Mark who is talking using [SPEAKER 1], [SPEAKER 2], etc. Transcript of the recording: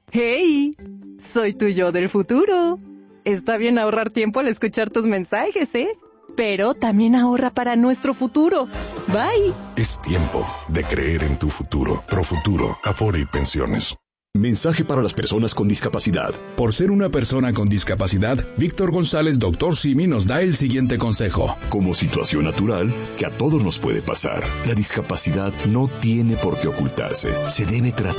[SPEAKER 1] ¡Hey! Soy tu yo del futuro. Está bien ahorrar tiempo al escuchar tus mensajes, ¿eh? Pero también ahorra para nuestro futuro. Bye.
[SPEAKER 2] Es tiempo de creer en tu futuro. Profuturo, Afore y Pensiones.
[SPEAKER 3] Mensaje para las personas con discapacidad.
[SPEAKER 4] Por ser una persona con discapacidad, Víctor González, Dr. Simi, nos da el siguiente consejo.
[SPEAKER 3] Como situación natural que a todos nos puede pasar, la discapacidad no tiene por qué ocultarse. Se debe tratar